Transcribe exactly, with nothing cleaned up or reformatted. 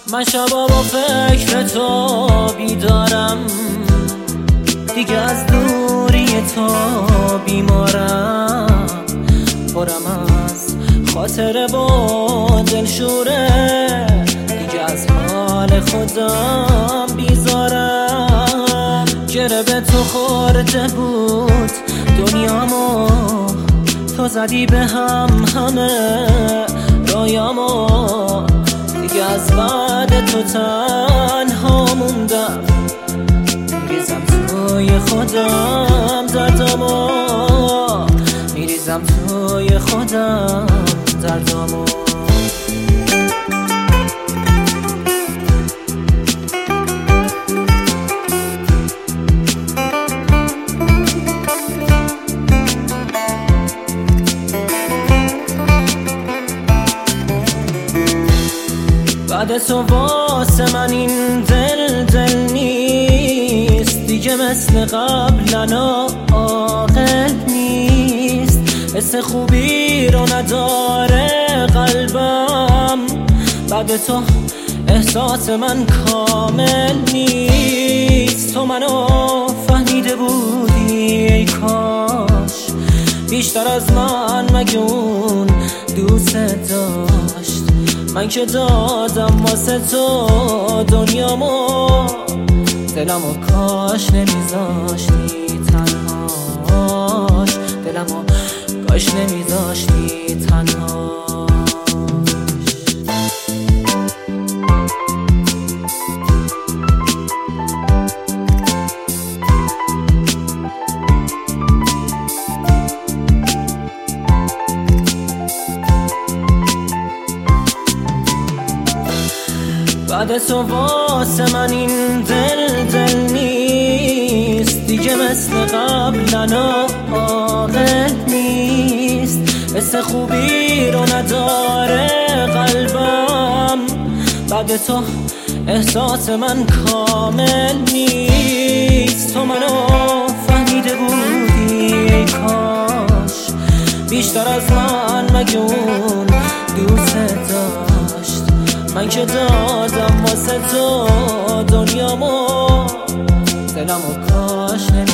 من شبا با فکر تو بیدارم، دیگه از دوری تو بیمارم. پرم از خاطر با دلشوره، دیگه از حال خودم بیزارم. گره به تو خورده بود دنیامو، تو زدی به هم همه رایامو. دیگه از بعد تو تنها موندم، میریزم توی خودم دردامو، میریزم توی خودم دردامو. بعد تو واسه من این دل دل نیست، دیگه مثل قبلنا عاقل نیست. حس خوبی رو نداره قلبم، بعد تو احساس من کامل نیست. تو منو فهمیده بودی ای کاش، بیشتر از من مگه اون دوست داشت. من که دادم واسه تو دنیامو، دلمو کاش نمیذاشتی تنهاش، دلمو کاش نمیذاشتی تنهاش. بعد تو واسه من این دل دل نیست، دیگه مثل قبلنا عاقل نیست. حس خوبی رو نداره قلبم، بعد تو احساس من کامل نیست. تو منو فهمیده بودی ای کاش، بیشتر از من مگه اون دوست داشت. من که دادم واسه تو دنیامو، دلمو کاش نمی